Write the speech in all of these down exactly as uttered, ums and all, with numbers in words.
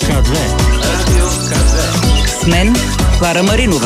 К две. Радио К две. С мен Клара Маринова.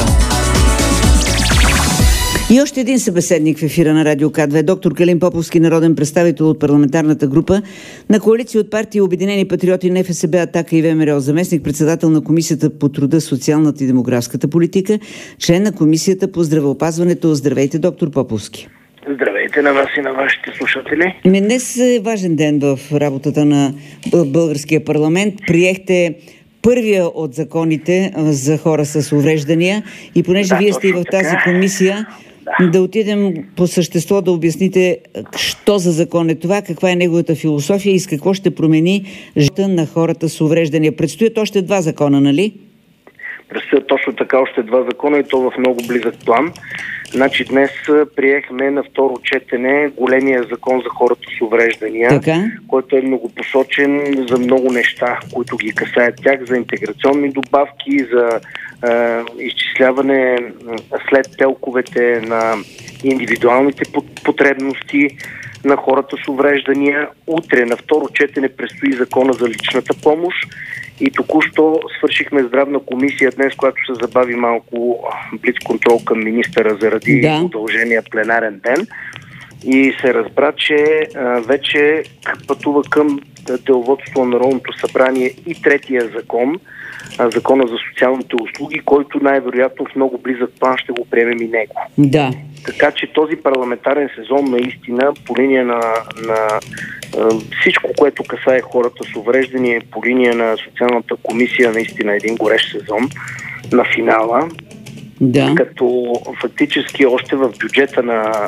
И още един събеседник в ефира на Радио К две, доктор Калин Поповски, народен представител от парламентарната група на коалиция от партии Обединени патриоти, НФСБ, Атака и ВМРО, заместник председател на Комисията по труда, социалната и демографската политика, член на Комисията по здравеопазването. Здравейте, доктор Поповски. Здравейте на вас и на вашите слушатели. Днес е важен ден в работата на българския парламент. Приехте първия от законите за хора с увреждания и понеже да, вие сте и в тази така. комисия, да. да отидем по същество да обясните що за закон е това, каква е неговата философия и с какво ще промени живота на хората с увреждания. Предстоят още два закона, нали? Предстоят точно така още два закона и то в много близък план. Значи днес приехме на второ четене големия закон за хората с увреждания, така? който е многопосочен за много неща, които ги касаят тях, за интеграционни добавки, за е, изчисляване след телковете на индивидуалните потребности на хората с увреждания. Утре на второ четене предстои закона за личната помощ. И току-що свършихме здравна комисия днес, която се забави малко блицконтрол към министъра заради да. удължения пленарен ден. И се разбра, че а, вече пътува към деловодството на Народното събрание и третия закон, а, закона за социалните услуги, който най-вероятно в много близък план ще го приемем и него. Да. Така че този парламентарен сезон наистина по линия на, на всичко, което касае хората с увреждания, по линия на социалната комисия, наистина един горещ сезон на финала. Да. Като фактически още в бюджета на,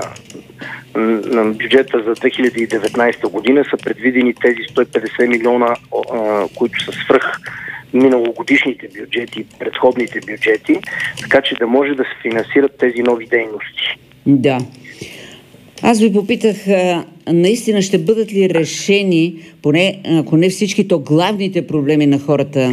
на бюджета за две хиляди и деветнадесета година са предвидени тези сто и петдесет милиона, които са свръх миналогодишните бюджети, предходните бюджети, така че да може да се финансират тези нови дейности. Да. Аз ви попитах, наистина ще бъдат ли решени, поне ако не всички, то главните проблеми на хората,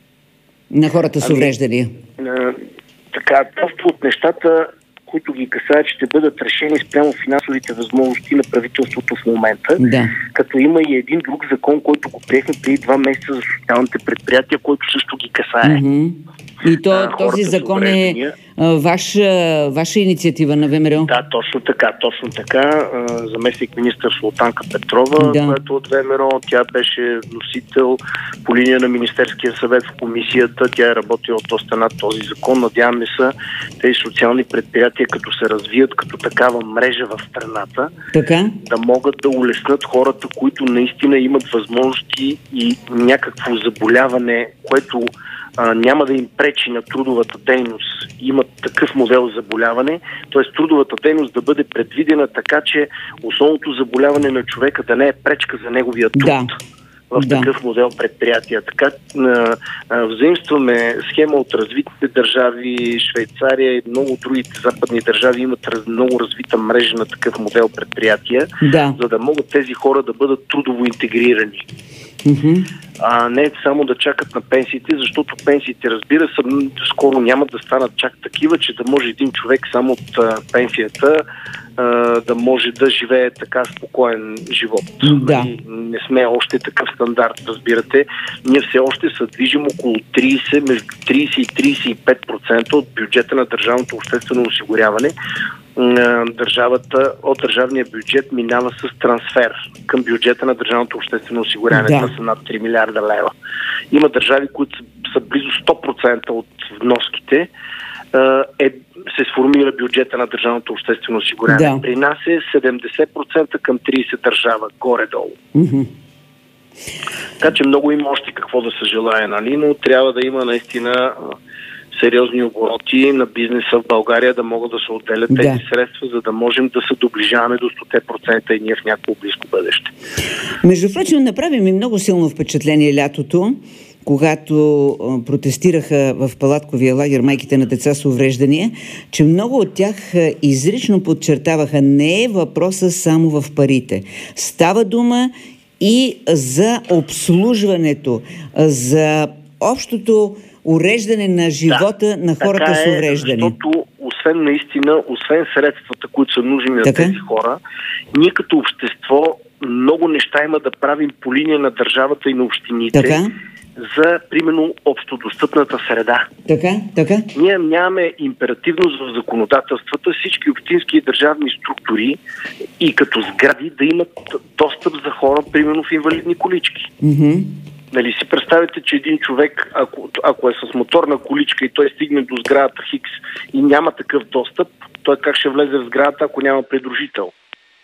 на хората с увреждания? Ами, така, просто от нещата, които ги касаят, ще бъдат решени спрямо финансовите възможности на правителството в момента. Да. Като има и един друг закон, който го приехме преди два месеца за социалните предприятия, който също ги касае. Mm-hmm. И то, а, този закон е а, ваша, ваша инициатива на ВМРО? Да, точно така, точно така. Заместник министър Султанка Петрова, да. която от ВМРО, тя беше носител по линия на Министерския съвет в комисията. Тя е работила доста над този закон. Надяваме се тези социални предприятия, като се развият като такава мрежа в страната, така? да могат да улеснат хората, които наистина имат възможности и някакво заболяване, което А, няма да им пречи на трудовата дейност, имат такъв модел заболяване, т.е. трудовата дейност да бъде предвидена така, че основното заболяване на човека да не е пречка за неговия труд. Да. В да. такъв модел предприятия. Така а, а, взаимстваме схема от развитите държави, Швейцария и много другите западни държави имат раз, много развита мрежа на такъв модел предприятия, да. за да могат тези хора да бъдат трудово интегрирани. Mm-hmm. А не само да чакат на пенсиите, защото пенсиите, разбира се, скоро няма да станат чак такива, че да може един човек само от а, пенсията а, да може да живее така спокоен живот. Да. Не сме още такъв стандарт, разбирате. Ние все още се движим около тридесет, между тридесет и тридесет и пет процента от бюджета на държавното обществено осигуряване. Държавата от държавния бюджет минава с трансфер към бюджета на държавното обществено осигуряване. Да. Това са над три милиарда лева. Има държави, които са, са близо сто процента от вноските е, се сформира бюджета на държавното обществено осигуряване. Да. При нас е седемдесет процента към тридесет държава, горе-долу. Mm-hmm. Така че много има още какво да се желае, нали? Но трябва да има наистина сериозни обороти на бизнеса в България, да могат да се отделят тези да. средства, за да можем да се доближаваме до сто процента и ние в някакво близко бъдеще. Между прочим, направи ми много силно впечатление лятото, когато протестираха в палатковия лагер майките на деца с увреждания, че много от тях изрично подчертаваха, не е въпроса само в парите. Става дума и за обслужването, за общото уреждане на живота да, на хората с увреждане. Защото освен наистина, освен средствата, които са нужни на тези хора, ние като общество много неща има да правим по линия на държавата и на общините, така? за, примерно, общодостъпната среда. Така, така. Ние нямаме императивност в законодателствата всички общински и държавни структури и като сгради да имат достъп за хора, примерно в инвалидни колички. Mm-hmm. Нали си представите, че един човек, ако, ако е с моторна количка и той стигне до сградата Хикс и няма такъв достъп, той как ще влезе в сградата, ако няма придружител?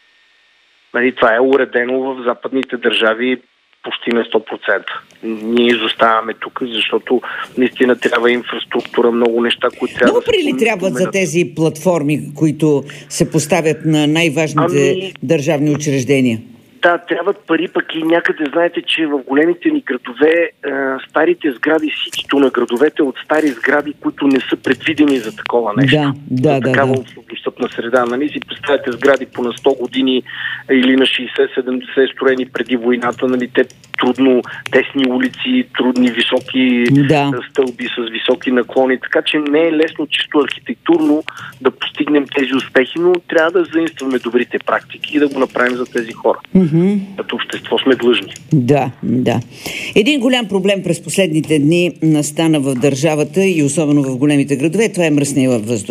Нали, това е уредено в западните държави почти на сто процента. Ние изоставаме тук, защото наистина трябва инфраструктура, много неща, които трябва много да се... Много ли трябват за тези платформи, които се поставят на най-важните ами... държавни учреждения? Да, трябват пари, пък и някъде знаете, че в големите ни градове старите сгради, ситито на градовете от стари сгради, които не са предвидени за такова нещо. Да, да, за да. такава да. достъпна среда. Нали си представяте сгради по на сто години или на шейсет-седемдесет строени преди войната, нали, те трудно тесни улици, трудни високи да. стълби с високи наклони, така че не е лесно чисто архитектурно да постигнем тези успехи, но трябва да заимстваме добрите практики и да го направим за тези хора. Mm-hmm. Като общество сме длъжни. Да, да. Един голям проблем през последните дни настана в държавата и особено в големите градове, това е мръсния във въздух.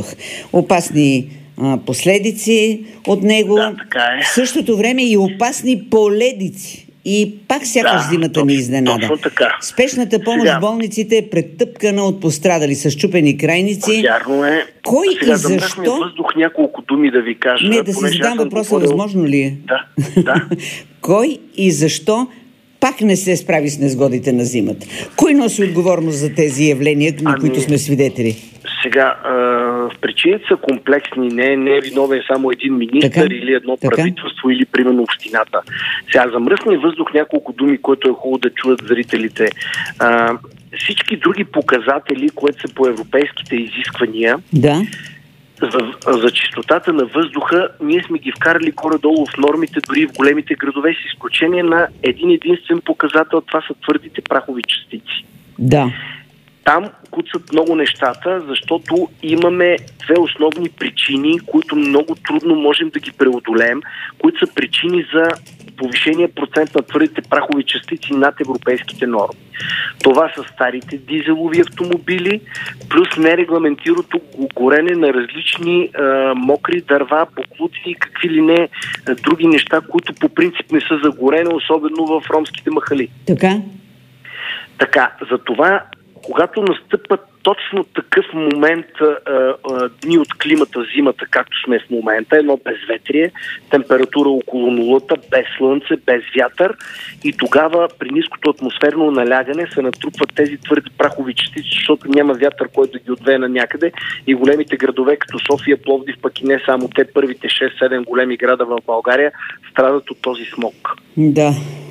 Опасни а, последици от него. Да, така е. В същото време и опасни поледици. И пак сякаш да, зимата ни изненада. Точно така. Спешната помощ сега... в болниците е претъпкана от пострадали с счупени крайници. Вярно е. Кой сега, и защо... За въздух няколко думи да ви кажа. Не, да си задам въпроса, говорил... възможно ли е? Да, да. Кой и защо пак не се справи с незгодите на зимата? Кой носи отговорност за тези явления, на ами... които сме свидетели? Сега, а, причините са комплексни. Не, не е виновен само един министър така, или едно така. правителство или примерно общината. Сега, за мръсния въздух няколко думи, което е хубаво да чуят зрителите. А, всички други показатели, които са по европейските изисквания, да. за, за чистотата на въздуха, ние сме ги вкарали горе-долу в нормите, дори в големите градове, с изключение на един единствен показател. Това са твърдите прахови частици. Да. Там куцат много нещата, защото имаме две основни причини, които много трудно можем да ги преодолеем, които са причини за повишения процент на твърдите прахови частици над европейските норми. Това са старите дизелови автомобили, плюс нерегламентираното горене на различни а, мокри дърва, боклуци и какви ли не а, други неща, които по принцип не са за горене, особено в ромските махали. Така? Така, за това когато настъпат точно такъв момент, а, а, дни от климата, зимата, както сме в момента, едно безветрие, температура около нулата, без слънце, без вятър, и тогава при ниското атмосферно налягане се натрупват тези твърди прахови частици, защото няма вятър, който да ги отвее на някъде, и големите градове, като София, Пловдив, пък и не само те, първите шест-седем големи града в България, страдат от този смог. Да.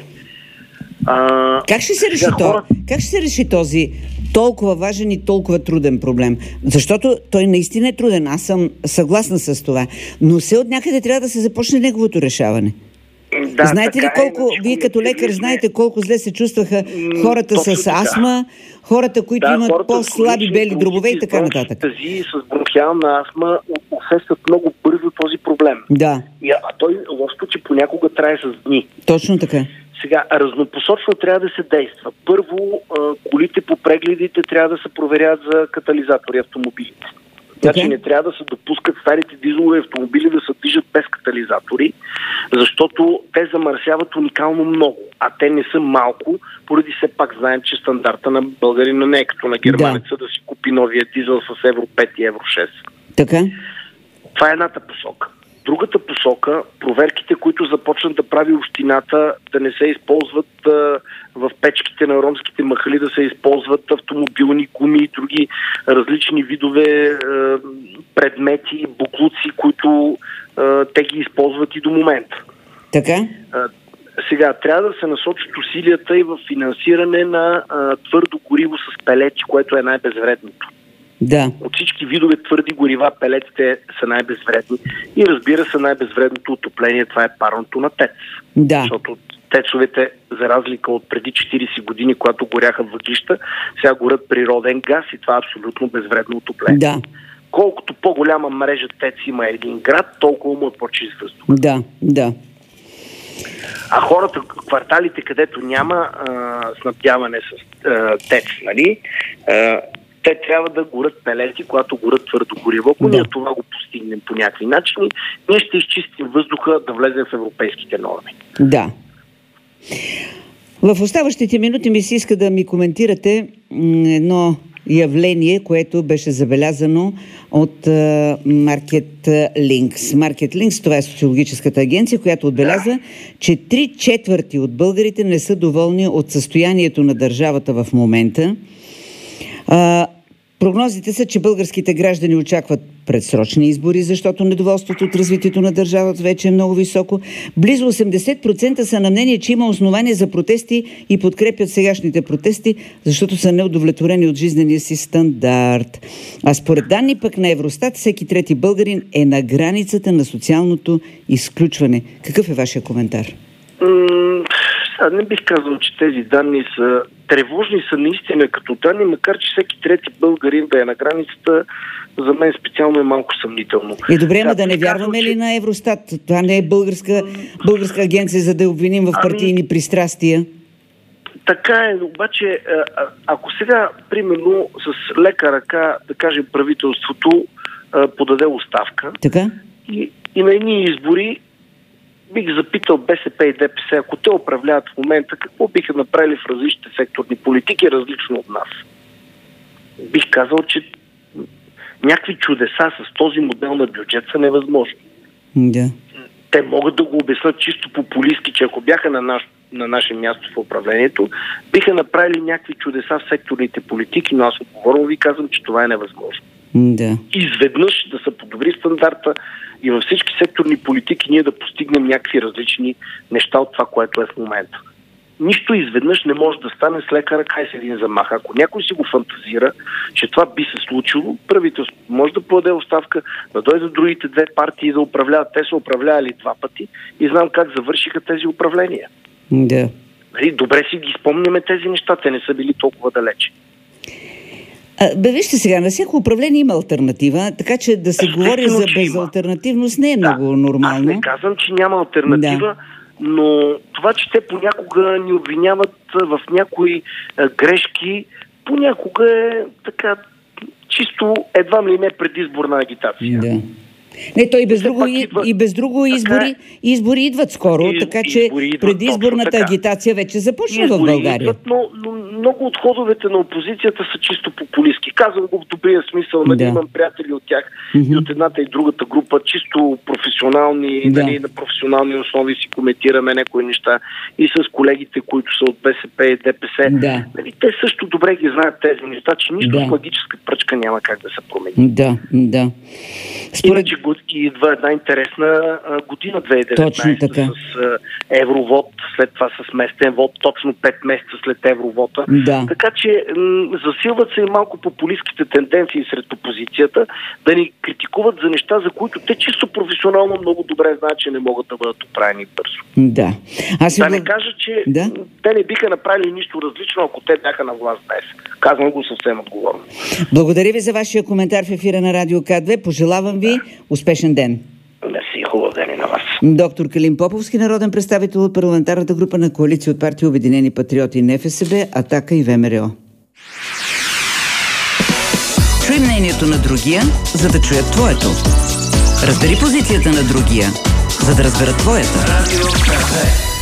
А, как ще се реши хора... това? Как ще се реши този толкова важен и толкова труден проблем? Защото той наистина е труден. Аз съм съгласна с това. Но все от някъде трябва да се започне неговото решаване. Да, знаете ли колко, е, вие като лекар знаете колко зле се чувстваха хората Точно с така. астма, хората, които да, имат хората по-слаби бели дробове и така нататък. Тази с бронхиална астма усещат много бързо този проблем. Да. И, а той лошото, че понякога трае с дни. Точно така. Сега, разнопосочно трябва да се действа. Първо, колите по прегледите трябва да се проверят за катализатори автомобилите. Значи okay. не трябва да се допускат старите дизелови автомобили да се движат без катализатори, защото те замърсяват уникално много, а те не са малко, поради все пак знаем, че стандарта на българина не е като на германеца да, да си купи новия дизел с Евро пет и Евро шест. Така. Това е едната посока. Другата посока, проверките, които започнат да прави общината, да не се използват а, в печките на ромските махали, да се използват автомобилни гуми и други различни видове а, предмети, буклуци, които а, те ги използват и до момента. Така? А, сега, трябва да се насочат усилията и в финансиране на а, твърдо гориво с пелети, което е най-безвредното. Да. От всички видове твърди горива, пелетите са най-безвредни. И разбира се, най-безвредното отопление, това е парното на ТЕЦ. Да. Защото тецовете, за разлика от преди четирийсет години, когато горяха въглища, сега горят природен газ и това е абсолютно безвредно отопление. Да. Колкото по-голяма мрежа ТЕЦ има един град, толкова му е по-чист въздух. Да, да. А хората, кварталите, където няма а, снабдяване с а, ТЕЦ, нали, а, те трябва да горят пелети, когато горят твърдо гориво. Ако да. ние това го постигнем по някакви начини, ние ще изчистим въздуха да влезе в европейските норми. Да. В оставащите минути ми се иска да ми коментирате едно явление, което беше забелязано от uh, Market Links. Market Links, това е социологическата агенция, която отбеляза, да. че три четвърти от българите не са доволни от състоянието на държавата в момента. Uh, Прогнозите са, че българските граждани очакват предсрочни избори, защото недоволството от развитието на държавата вече е много високо. Близо осемдесет процента са на мнение, че има основания за протести и подкрепят сегашните протести, защото са неудовлетворени от жизнения си стандарт. А според данни пък на Евростат, всеки трети българин е на границата на социалното изключване. Какъв е вашия коментар? Сега не бих казал, че тези данни са тревожни, са наистина като данни, макар че всеки трети българин да е на границата, за мен специално е малко съмнително. Е, добре, ма да не вярваме ли че... на Евростат? Това не е българска, българска агенция, за да я обвиним в партийни ами... пристрастия. Така е, обаче, а, ако сега, примерно, с лека ръка, да кажем, правителството а, подаде оставка така? И, и на едни избори бих запитал БСП и ДПС, ако те управляват в момента, какво биха направили в различните секторни политики, различно от нас? Бих казал, че някакви чудеса с този модел на бюджет са невъзможни. Да. Те могат да го обяснат чисто популистки, че ако бяха на, наш, на наше място в управлението, биха направили някакви чудеса в секторните политики, но аз отговорно ви казвам, че това е невъзможно. Да. Изведнъж да се подобри стандарта и във всички секторни политики ние да постигнем някакви различни неща от това, което е в момента. Нищо изведнъж не може да стане с лека ръка и с един замах. Ако някой си го фантазира, че това би се случило, правителството може да подаде оставка, да дойдат другите две партии да управляват. Те са управлявали два пъти и знам как завършиха тези управления. Да. Добре си ги спомняме тези неща, те не са били толкова далече. А, бе, вижте сега, на всяко управление има алтернатива, така че да се говори за безалтернативност не е да, много нормално. Аз не казвам, че няма алтернатива, да. Но това, че те понякога ни обвиняват в някои а, грешки, понякога е така чисто едва ли не предизборна агитация. Да. Не, то и без друго, и, идва... и без друго избори, избори идват скоро, и, така че предизборната агитация вече започва избори в България. Идват, но, но много от ходовете на опозицията са чисто популистки. Казвам го в добрия смисъл, да. Имам приятели от тях mm-hmm. и от едната и другата група, чисто професионални, да. Дали, на професионални основи си коментираме някои неща и с колегите, които са от БСП и ДПС. Да. Нали, те също добре ги знаят тези неща, че нищо да. С магическа пръчка няма как да се промени. Да, да. Според... Иначе идва една интересна година, две хиляди и деветнадесета, с а, евровод, след това с местен вод, точно пет месеца след евровода. Да. Така че м- засилват се и малко популистските тенденции сред опозицията да ни критикуват за неща, за които те чисто професионално много добре знаят, че не могат да бъдат оправени бързо. Да. Аз да не кажа, че да? Те не биха направили нищо различно, ако те бяха на власт днес. Казвам го съвсем отговорно. Благодаря ви за вашия коментар в ефира на Радио К две. Пожелавам ви да. Успешен ден. Мерси, хубав ден и на вас. Доктор Калин Поповски, народен представител от парламентарната група на коалиция от партии Обединени патриоти, НФСБ, Атака и ВМРО. Чуй мнението на другия, за да чуят твоето. Разбери позицията на другия, за да разберат твоята. Радио К две.